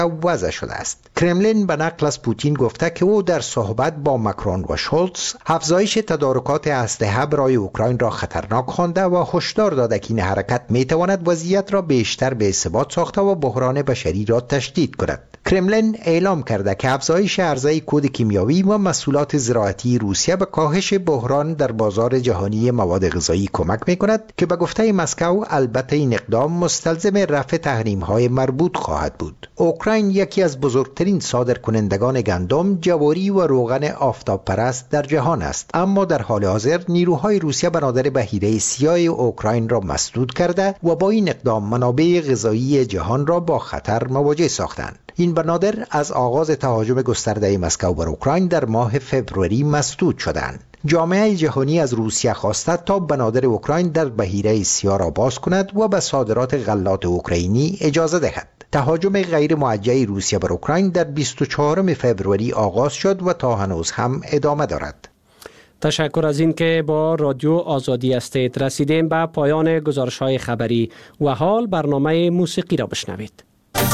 وضع شده است. کرملین به نقل از پوتین گفته که او در صحبت با ماکرون و شولتز افزایش تدارکات اسلحه برای اوکراین را خطرناک خوانده و هشدار داده که این حرکت میتواند وضعیت را بیشتر به ثبات ساخته و بحران بشری را تشدید کند. کرملین اعلام کرده که افزایش عرضه کود کیمیاوی و محصولات زراعتی روسیه به کاهش بحران در بازار جهانی مواد غذایی کمک می‌کند که به گفته مسکو البته این اقدام مستلزم رفع تحریم‌های مربوط خواهد بود. اوکراین یکی از بزرگترین صادرکنندگان گندم، جواری و روغن آفتاب پرست در جهان است، اما در حال حاضر نیروهای روسیه بنادر بحیره سیاه اوکراین را مسدود کرده و با این اقدام منابع غذایی جهان را با خطر مواجه ساختند. این بنادر از آغاز تهاجم گسترده مسکو بر اوکراین در ماه فوریه مسدود شدند. جامعه جهانی از روسیه خواسته تا بنادر اوکراین در بحیره سیاه را باز کند و به صادرات غلات اوکراینی اجازه دهد. تهاجم غیر موجه روسیه بر اوکراین در 24 فوریه آغاز شد و تا هنوز هم ادامه دارد. تشکر از این که با رادیو آزادی استید رسیدیم به پایان گزارش‌های خبری و حال برنامه موسیقی را بشنوید.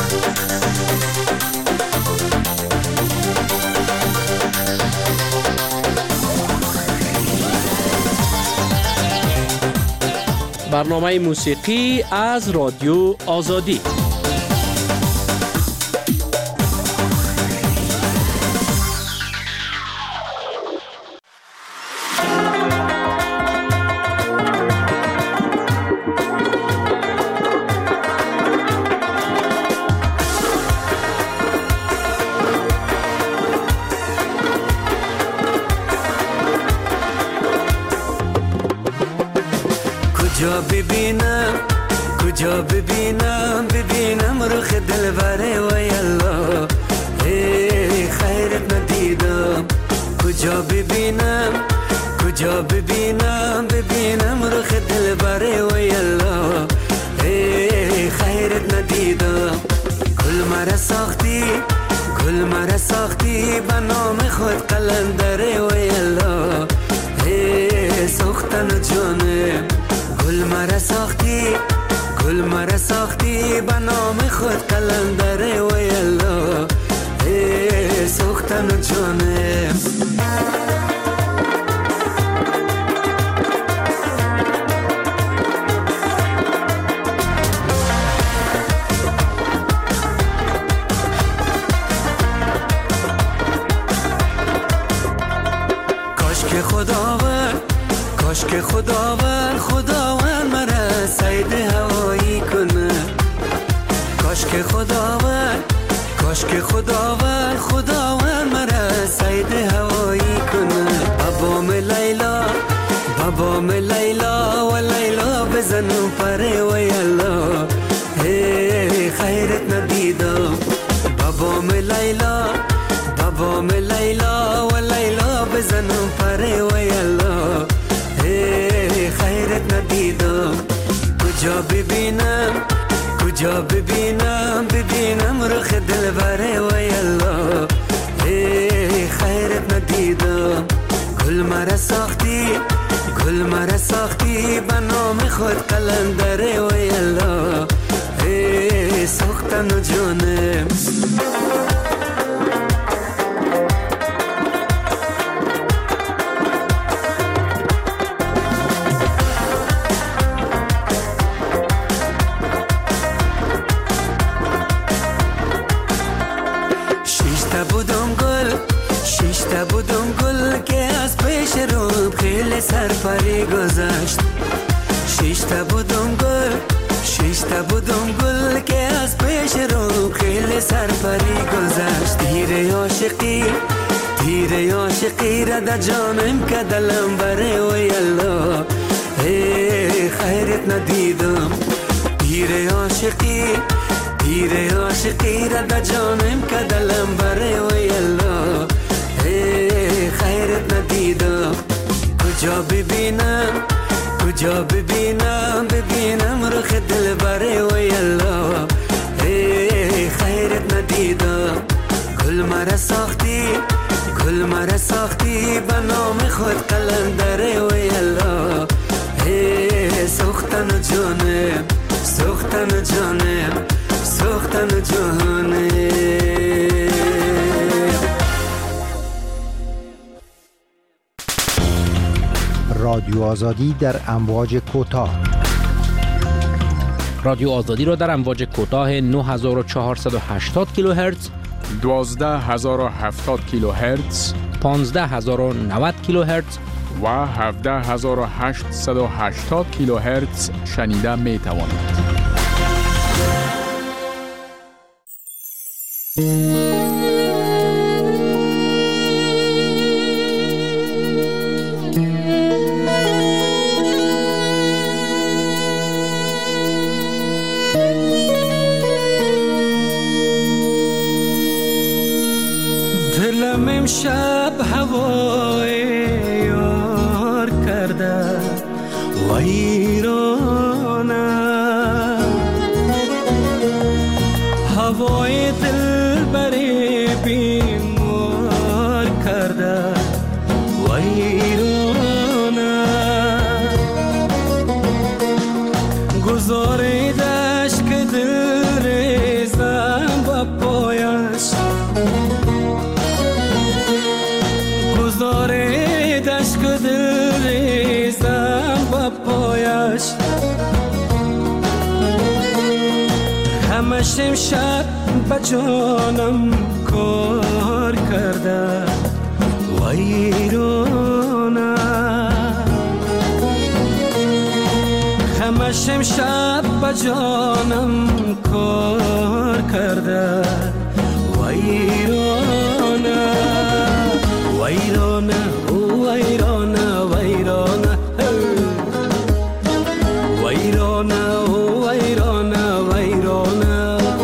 برنامه موسیقی از رادیو آزادی. کجا ببینم رخ دلبره و یلا خیرت ندیدم. کجا ببینم رخ دلبره و یلا خیرت ندیدم. گل مرا ساختی به نام خود قلندره و یلا ساختن جانم. گل مرا ساختی به نام خود قلندره و یلا ساختن جانم. کاش که خداوند مرا سید هوایی کنه. کاش که خداوند مرا سید هوایی کنه. بابام لیلا و لیلا بزنم پره و یلا خیرت ندیدم. بابام لیلا و لیلا بزنم پره و یلا خیرت ندیدم. کجا ببینم رخ دلبره و یلا خیرت ندیدم. گل مرا ساختی به نام خود قلندره و یلا ساختن جانم. شیشتا بودم گل که از پیش روم خیلی سرپری گذشت. شیشتا بودم گل که از پیش روم خیلی سرپری گذشت. تیر عاشقی را در جانم که دلم بره و یلا خیرت ندیدم. تیر عاشقی را در جانم که دلم بره و یلا خیرت ندیدم. کجا ببینم رخ دلبره و یلا خیرت ندیدم. گل مرا ساختی به نام خود قلندره و یلا ساختن جانم. ساختن جهانه. رادیو آزادی در امواج کوتاه. رادیو آزادی را در امواج کوتاه 9480 کیلوهرتز، 12070 کیلوهرتز، 15090 کیلوهرتز و 17880 کیلوهرتز شنیده می توانید. دلم امشب هوای یار کرده ویرانه، هوای دل بری بیمار کرده ویرانه، گذاریدش که دل ریزم با پایش، گذاریدش که دل ریزم با پایش، همش امشب با جانم کار کرده ویرانه، همش امشب با جانم کار کرده ویرانه، ویرانه ویرانه ویرانه ویرانه ویرانه ویرانه،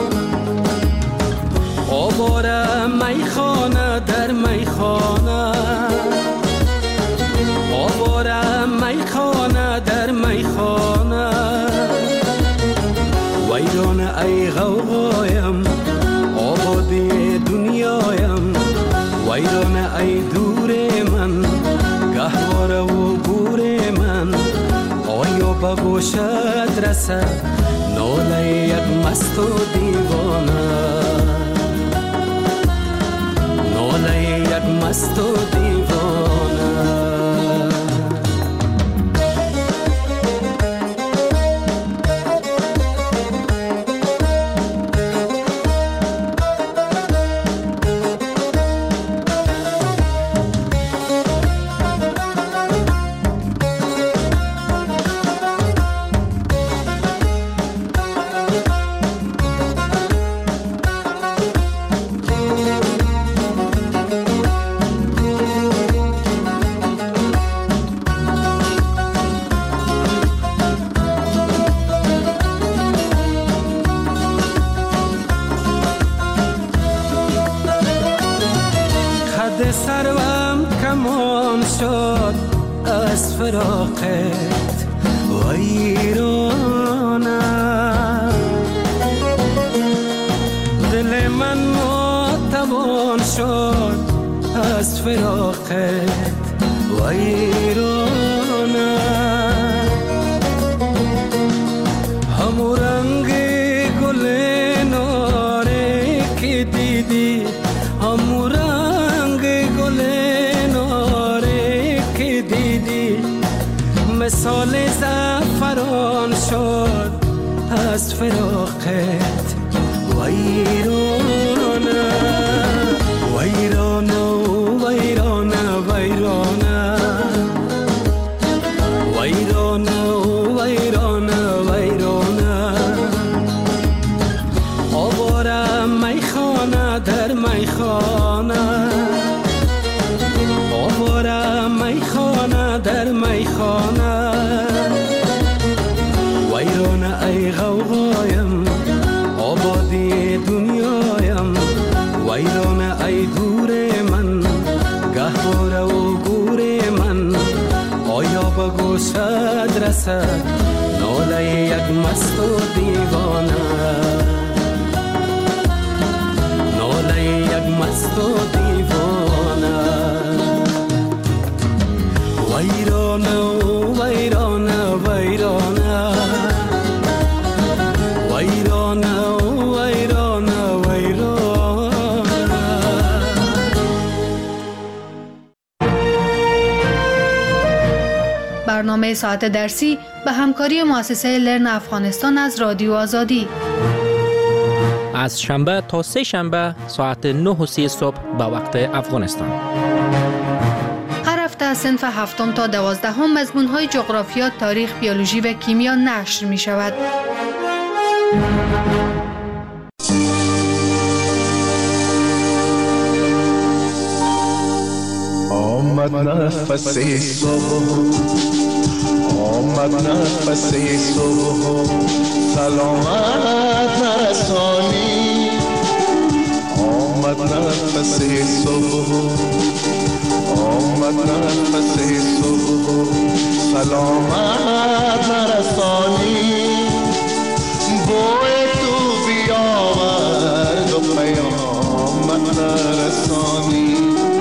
آواره میخانه در میخانه، آواره میخانه در میخانه، ویرانه ای غوغایم آبادی دنیایم، ویرانه ای دور من گهواره و گور من، آیا به گوشت رسد ناله یک مست و دیوانه، ناله یک مست و دیوانه. سروم کمان شد از فراقت ویرانه، دل من ناتوان شد از فراقت ویرانه، همو رنگ گل ناره که دیدی، همو گل ناره که دیدی، مثال زعفران شد از فراقت ویرانه، ویرانه ویرانه ویرانه ویرانه ویرانه ویرانه، آواره میخانه در میخانه، آواره میخانه در میخانه، ویرانه ای غوغایم آبادی دنیایم، ویرانه ای دور من گهواره و گور من، آیا به گوشت رسد ناله یک مست و دیوانه، ناله یک مست و دیوانه، ویرانه ویرانه ویرانه ویرانه ویرانه برنامه ساعت درسی به همکاری مؤسسه لرن افغانستان از رادیو آزادی. از شنبه تا سه شنبه ساعت 9:30 صبح به وقت افغانستان. هر هفته از صنف 7 تا 12 مضمون‌های جغرافیا، تاریخ، بیولوژی و کیمیا نشر می شود. آمد نفس صبح، آمد نفس صبح، سلامت نرسانی. آمد نفس صبح، آمد نفس صبح، سلامت نرسانی. بوی تو بیاورد و پیامت نرسانی.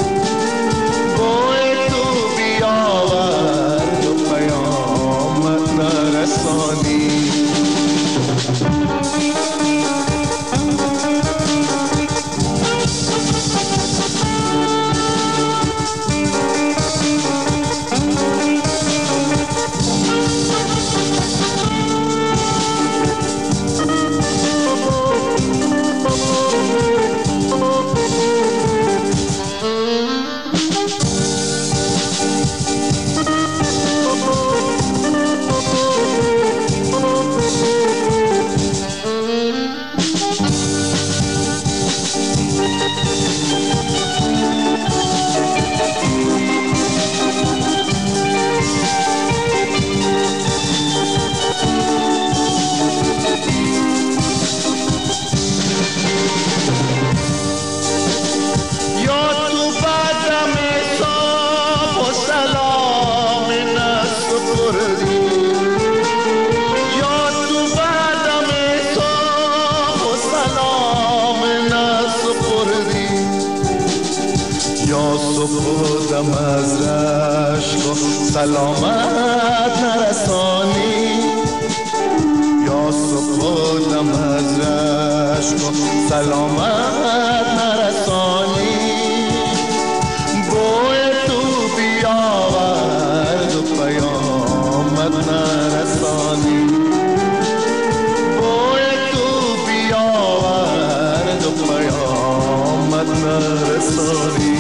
سلامت نرسانی. یا صبح دم از رشک و سلامت نرسانی. بوی تو بیاورد و پیامت نرسانی. بوی تو بیاورد و پیامت نرسانی.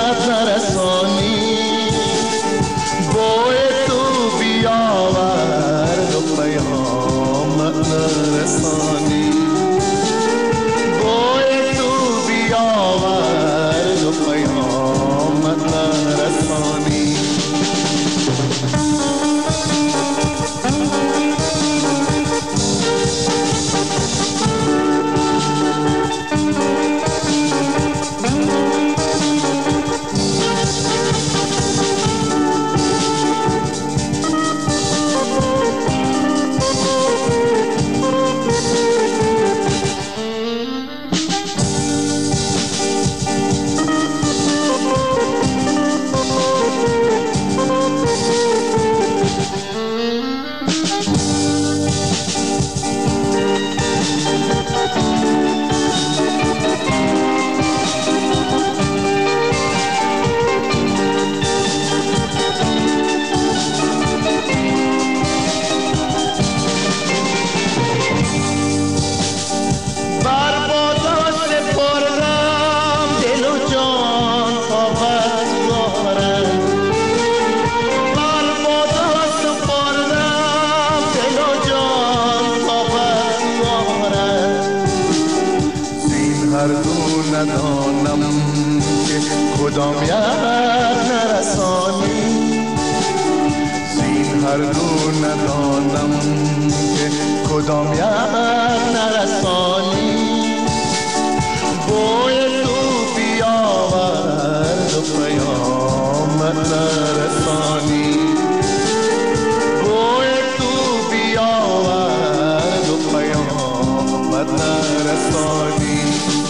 Boy, tu biava کدام یک نرسانی، زین هر دو ندانم که کدام یک نرسانی. بوی تو بیاورد و پیامت نرسانی، بوی تو بیاورد و پیامت نرسانی.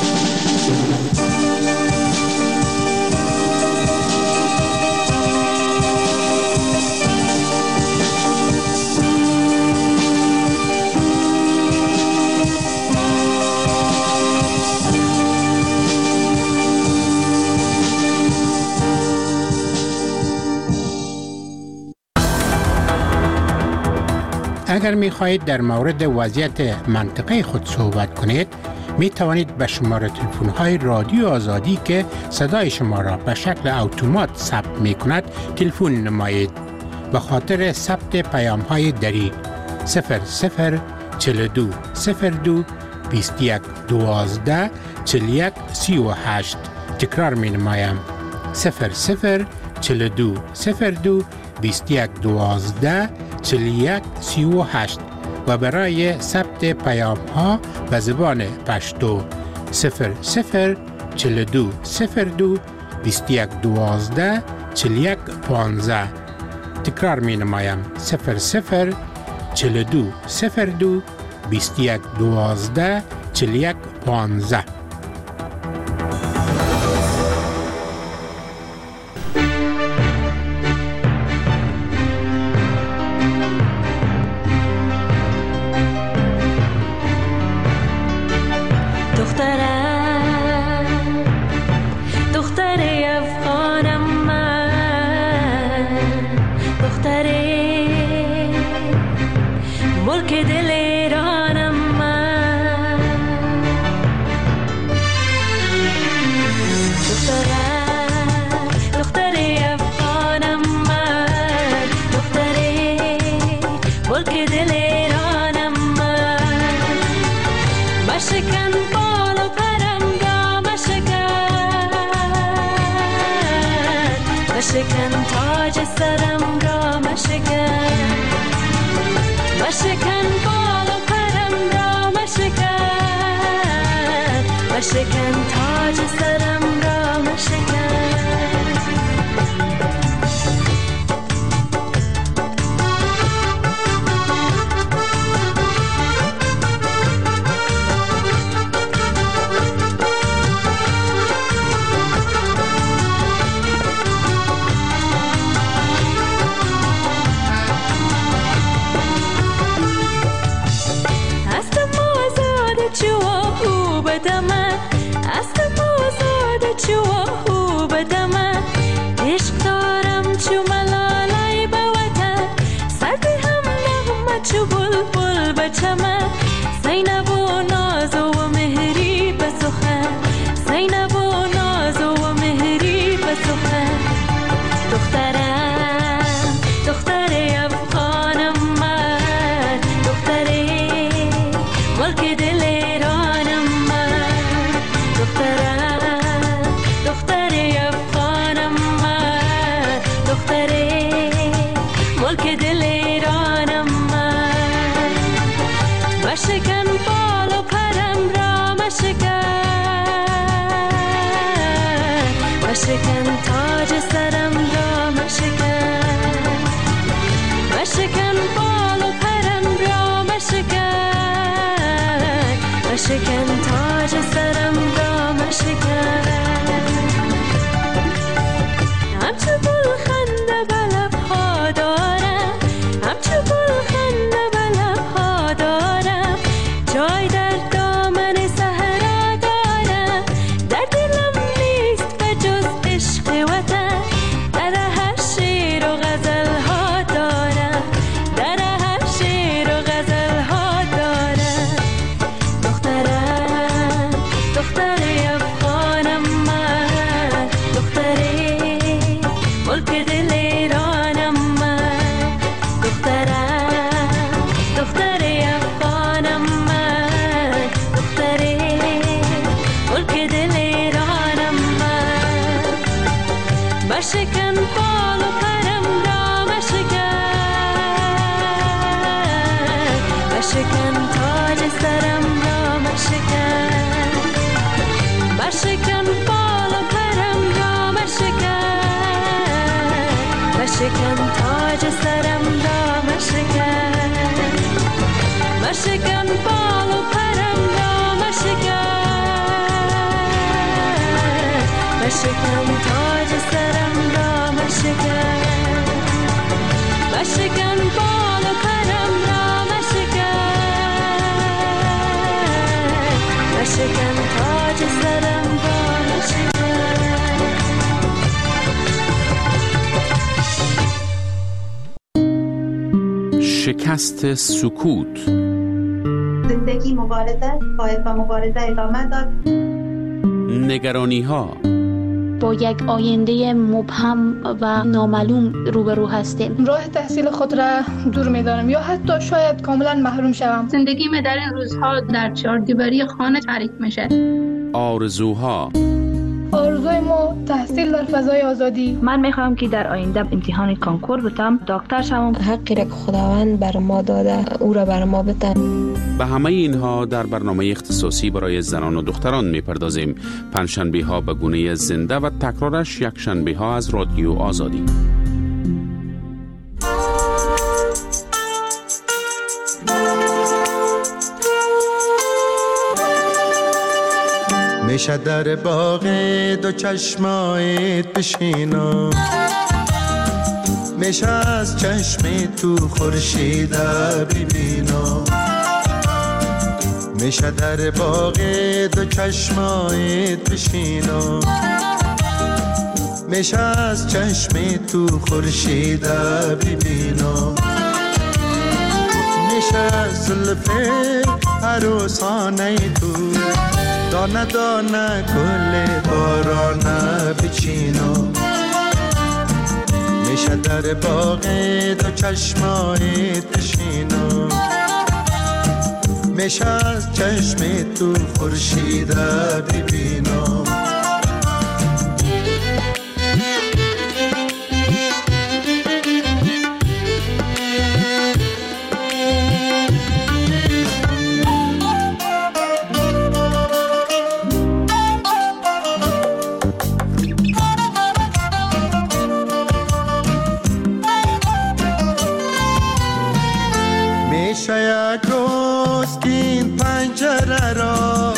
اگر می خواهید در مورد وضعیت منطقه خود صحبت کنید، می توانید به شماره تلفن های رادیو آزادی که صدای شما را به شکل اتومات ثبت می کند تلفن نمایید. به خاطر ثبت پیام های دری 0042 02 21 12 41 38. تکرار می نمایم 0042 02 21 12 41 38 و برای ثبت پیام ها به زبان پشتو 0042 02 21 12 41 15. تکرار می نمایم 0042 02 21 12 41 15. مشکن تاج سرم را مشکن، مشکن بال و پرم را مشکن، مشکن تاج سرم را مشکن. مشکن تاج سرم را مشکن، مشکن بال و پرم را مشکن، مشکن تاج سرم را مشکن. همچو گل خنده به لب‌ها دارم، همچو گل خنده به لب‌ها دارم، جای در دامن صحرا دارم، در دلم نیست به جز عشق وطن، در هر شعر و غزل ها دارم، در هر شعر و غزل ها دارم. دخترم شکست سکوت. زندگی مبارزه باید با مبارزه ادامه داد. نگرانی ها. با یک آینده مبهم و نامعلوم روبرو هستیم. راه تحصیل خود را دور می‌دانم یا حتی شاید کاملا محروم شوم. زندگی در این روزها در چهاردیواری خانه تعریف میشه. آرزوها. آرزوی ما تحصیل در فضای آزادی. من میخوام که در آینده امتحان کنکور بتم، دکتر شوم. حقی را که خداوند بر ما داده او را بر ما بده. به همه اینها در برنامه اختصاصی برای زنان و دختران میپردازیم. پنجشنبه ها به گونه زنده و تکرارش یک شنبه ها از رادیو آزادی. میشه در باغ دو چشمایت بشینم، میشه از چشم تو خورشید ببینم، میشه در باغ دو چشمایت بشینم، میشه از چشم تو خورشید ببینم، میشه از زلف عروسانه تو دانه دانه گل بارانه بچینم، میشه در باغ دو چشمایت بشینم، میشه از چشم تو خورشید ببینم. یک روز که این پنجره را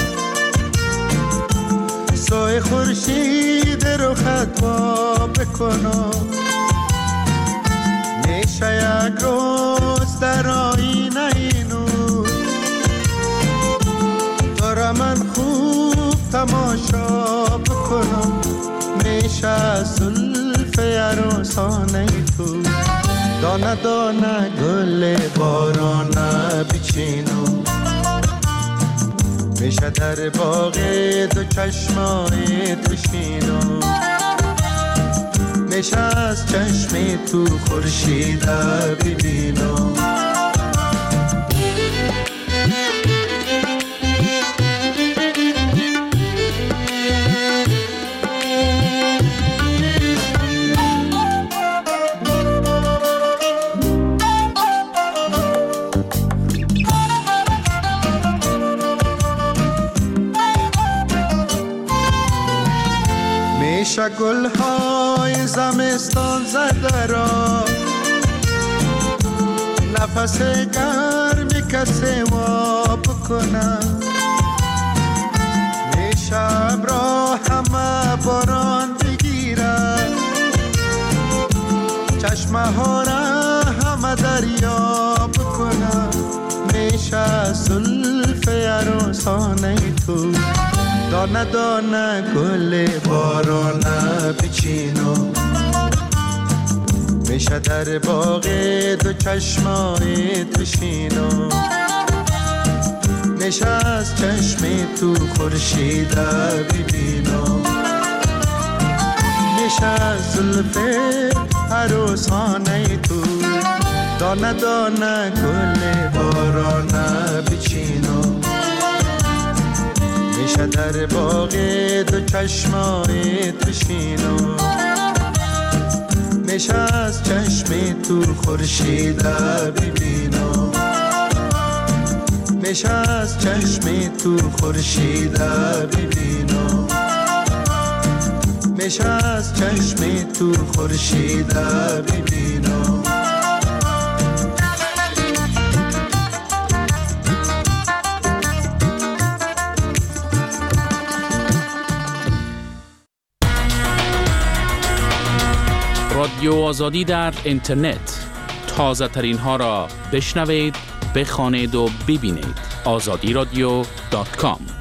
سایه خورشید رو خطا بکنم، میشه یک روز در آینه اینو دارم من خوب تماشا بکنم، میشه زلف عروسانه تو دانه دانه گل بارانه بچینم، میشه در باغ دو چشمایت بشینم، میشه از چشم تو خورشید ببینم. میشه گلهای زمستان زده را نفس گرمی کسی واب بکنم، میشه ابرا همه باران بگیره چشمه ها را همه دریا بکنم، میشه زلف عروسانه تو دانه دانه گل بارانه بچینم، میشه در باغ دو چشمایت بشینم، میشه از چشم تو خورشید ببینم، میشه از زلف عروسانه تو دانه دانه گل بارانه بچینم، میشه در باغ دو چشمایت بشینم، میشه از چشم تو خورشید ببینم، میشه از چشم تو خورشید ببینم، میشه از چشم تو خورشید ببینم. رادیو آزادی در اینترنت، تازه ترین ها را بشنوید، بخوانید و ببینید. azadiradio.com.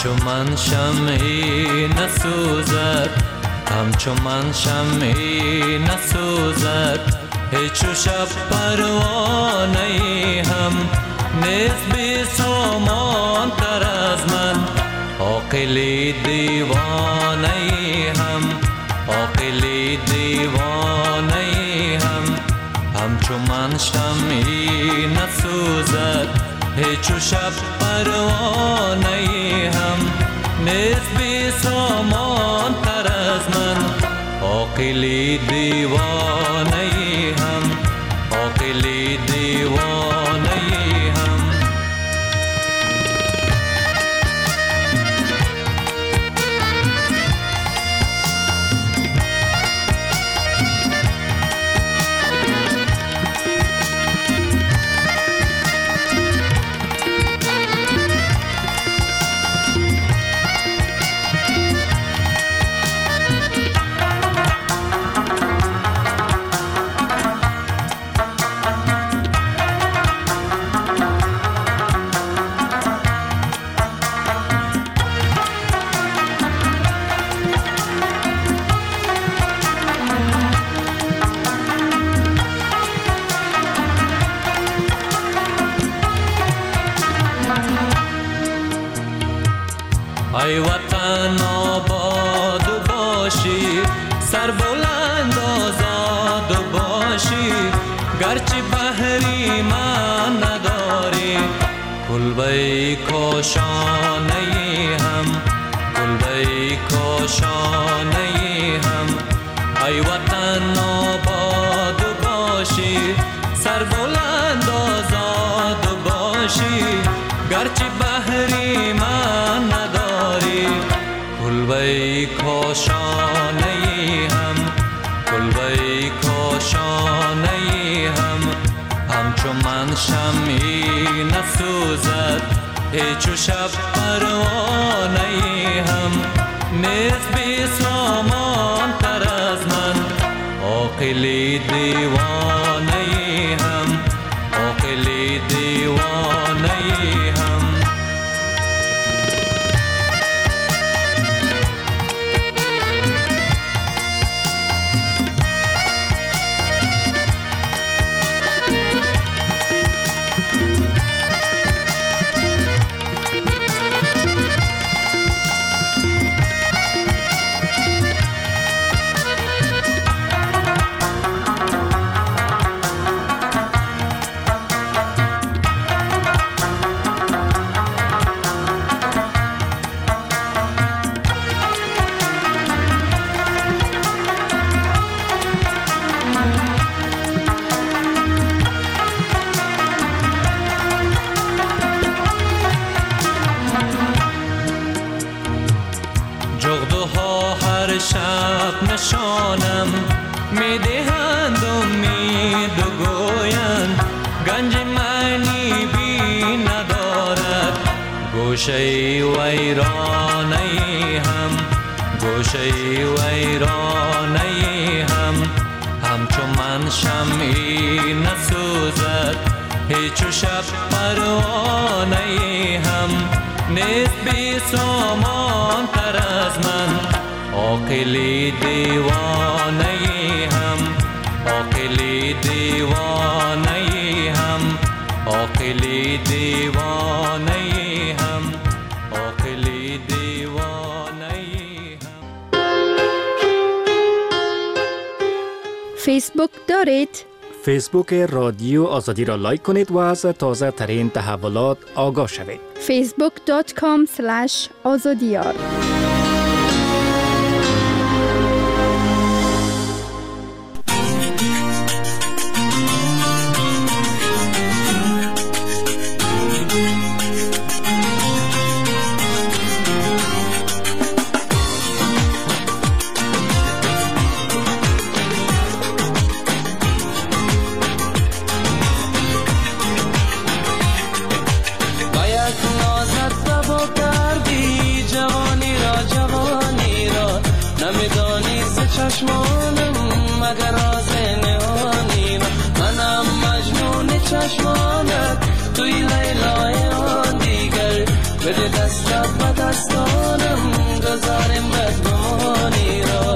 همچو من شمعی نسوزد، همچو من شمعی نسوزد، هیچ شب پروانه هم نیست بی سامان تر از من. عاقلی دیوانه هم، عاقلی دیوانه هم، همچو من شمعی نسوزد، هیچ شب پروانه هم نیست بی سامان تر از من. عاقلی دیوانه هم، عاقلی دیوانه هم. ای وطن آباد باشی، سر بلند آزاد باشی، گرچه بحری من نداری، کلبه کاشانه هم، کلبه کاشانه هم. ای وطن آباد باشی، سر بلند آزاد باشی، گرچه بحری من نداری، کلبه کاشانه هم، کلبه کاشانه هم، همچو من شمعی نسوزد، هیچ شب پروانه هم نیست بی سامان تر از من. عاقلی دیوانه هم، عاقلی دیوانه هم. جغدها هر شب نشانم میدهند امید و گویند، گنج معنی بی ندارد، گوشه ویرانه هم، گوشه ویرانه هم، همچو من شمعی نسوزد، هیچ شب پروانه هم نیست بی سامان تر از من. عاقلی دیوانه هم، عاقلی دیوانه هم، عاقلی دیوانه هم، عاقلی دیوانه هم. فیسبوک دارید؟ فیسبوک رادیو آزادی را لایک کنید و از تازه ترین تحولات آگاه شوید. facebook.com/azadiyar. چشمانم مگر راز نهانی را، منم مجنون چشمانت، توی لیلای آن دیگر، بده دستت بدن دستانم گذارم بدگمانی را.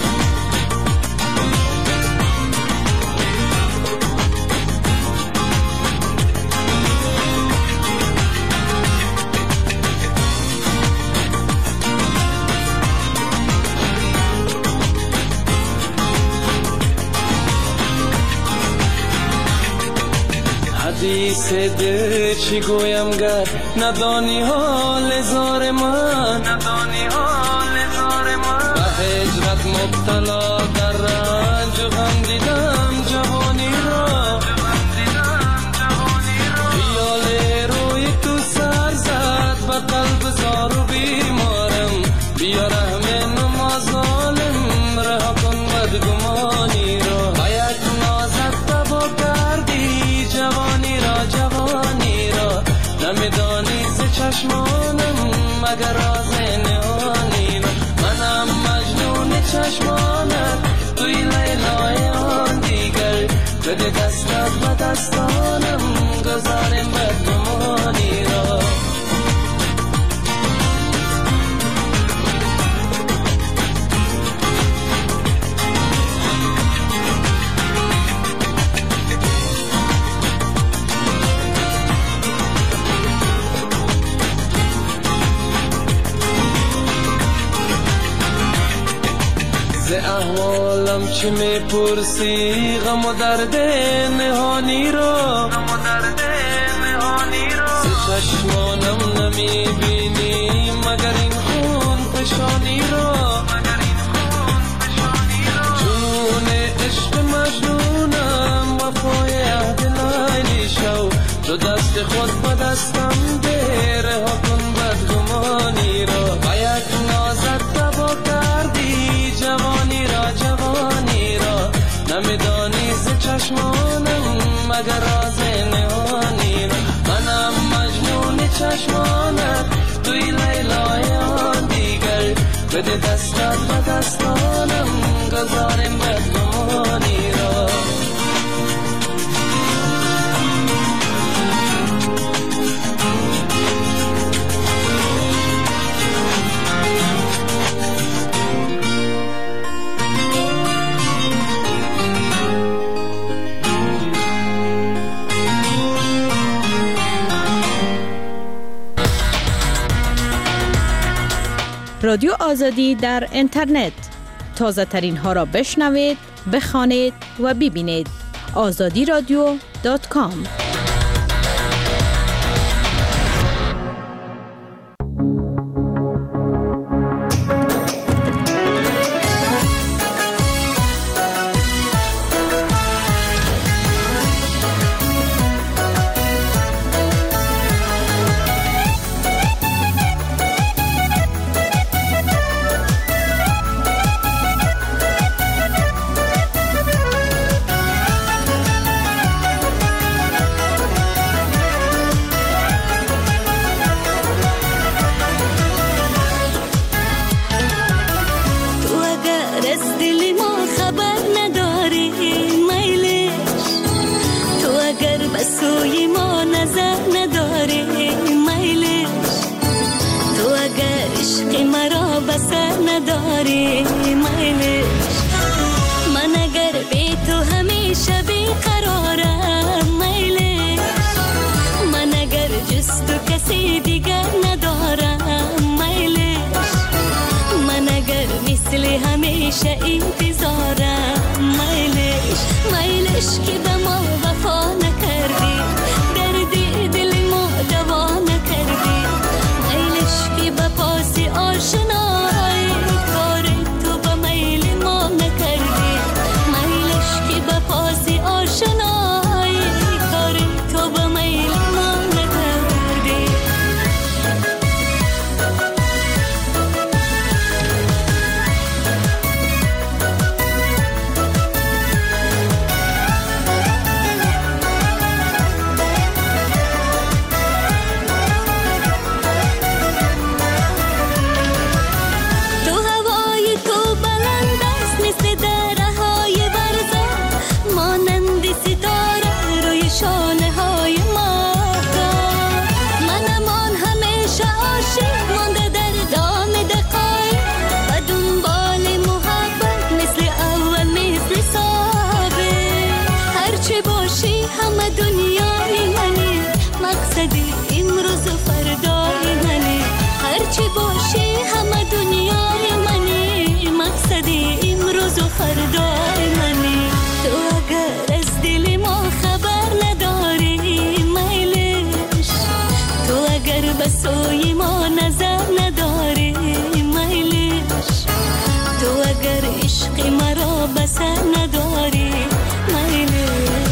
حدیث دل چی گویم گر ندانی حال زار من، به هجرت مبتلا در رنج و غم دیدم جوانی را. خیال روی تو سر زد به قلب زار و بیمارم، بیا رحم نما ظالم رها کن بدگمانی را. با یک نازت تبا کردی جوانی را، نمیدانی ز چشمانم مگر راز نهانی را. منم مجنون چشمانت توی لیلای آن دیگر، بده دستت به دستانم گذارم بدگمانی را. ز احوالم چه میپرسی غم و درد نهانی را. ز چشمانم نمیبینی مگر این خون فشانی را. جنون عشق مجنونم وفای عهد لیلی شو، تو دست خود به دستم ده رها کن بدگمانی را. با یک نازت تبا کردی جوانی را، نمیدانی ز چشمانم مگر راز نهانی را. منم مجنون چشمانت توی لیلای آن دیگر، بده دستت به دستانم گذارم بدگمانی را. رادیو آزادی در اینترنت تازه ترین ها را بشنوید، بخوانید و ببینید. azadiradio.com همه دنیای منی، مقصد امروز و فردای منی. هرچی باشی همه دنیای منی، مقصد امروز و فردای منی. تو اگر از دل ما خبر نداری میلش، تو اگر به سوی ما نظر نداری میلش، تو اگر عشق مرا بسر نداری میلش.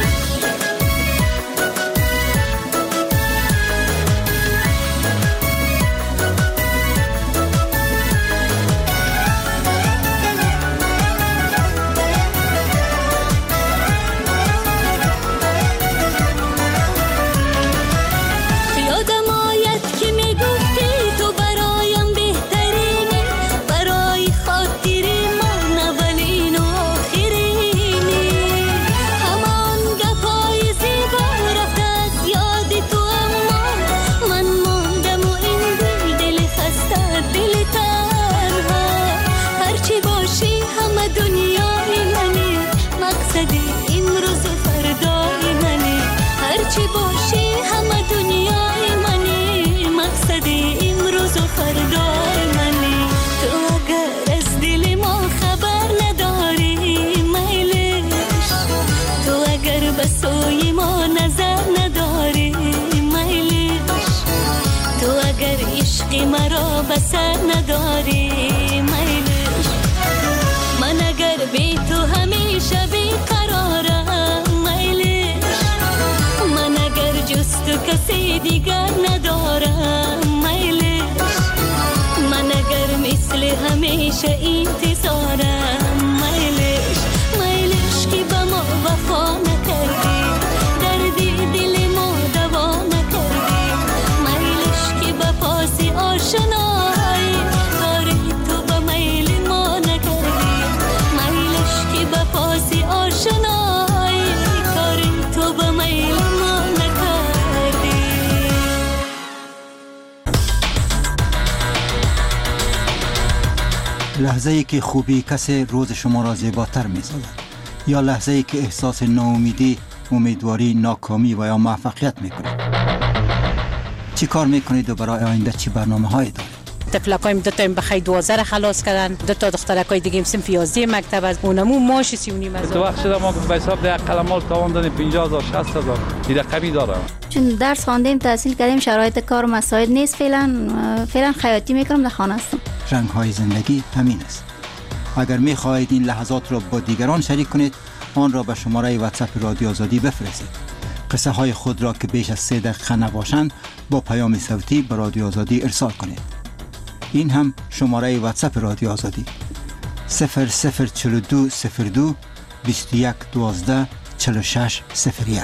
مرا بسر نداری میلش، من اگر بی تو همیشه بی قرارم میلش، من اگر جز تو کسی دیگر ندارم میلش، من اگر مثل همیشه انتظارم میلش. میلش که به ما وفا نکردی، دردی دل ما دوا نکردی، میلش که به پاس آشنایی کاری تو به میل ما نکردی، میلش که به پاس آشنایی کاری تو به میل ما نکردی. لحظه ای که خوبی کسی روز شما را زیباتر می سازد، یا لحظه ای که احساس ناامیدی، امیدواری، ناکامی و یا موفقیت می کنید. چی کار میکنید و برای آینده چی برنامه هایی دارید؟ تفلکایم دو تا بخیر 12 خلاص کردن، دو تا دخترکای دیگه صنف 11 مکتب از اونمو ماش 39,000. تو وقت شده ما به حساب ده قلمال تاوان دادیم 50,000 60,000 این رقمی دارم. چون درس خواندیم تحصیل کردیم شرایط کار مساعد نیست، فعلا خیاطی میکنم در خانه هستم. رنگ های زندگی همین است. اگر میخواهید این لحظات را با دیگران شریک کنید، آن را به شماره واتساپ رادیو آزادی بفرستید. قصه های خود را که بیش از 3 دقیقه نباشند با پیام صوتی به رادیو آزادی ارسال کنید. این هم شماره واتساپ رادیو آزادی 0042 02 21 12 46 01.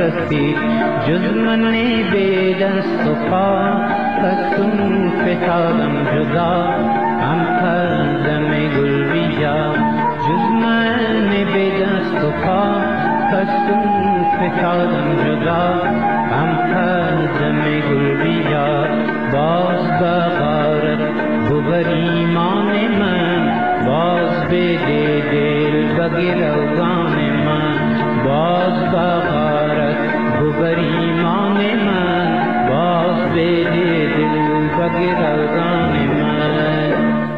رسید جز من بی دست و پا کسون فتادم جدا هم کردم گل بیجا جز من بی دست و پا کسون فتادم جدا هم کردم گل بیجا باز بغارت ببر ایمان من باز بده دل بگروگان من باز بغارت ببر ایمان من باز بده دل بگروگان من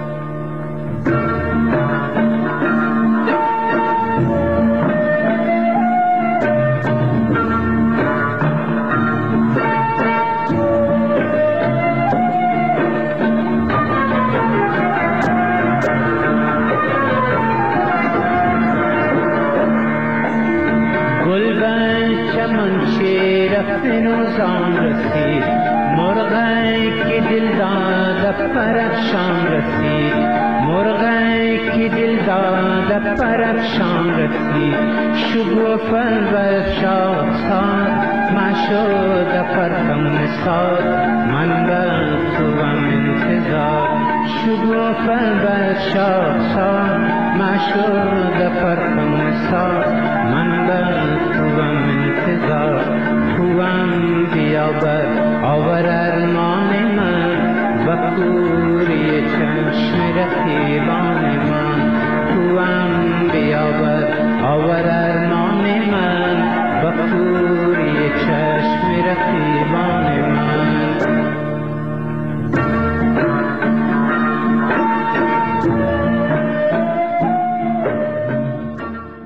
فنوزان رسید مرغی که دل داده پرفشان رسید مرغی که دل داده پرفشان رسید شگوفن و شاخسان مشود پرکم نساد من بر توام انتظار شگوفن و شاخسان مشود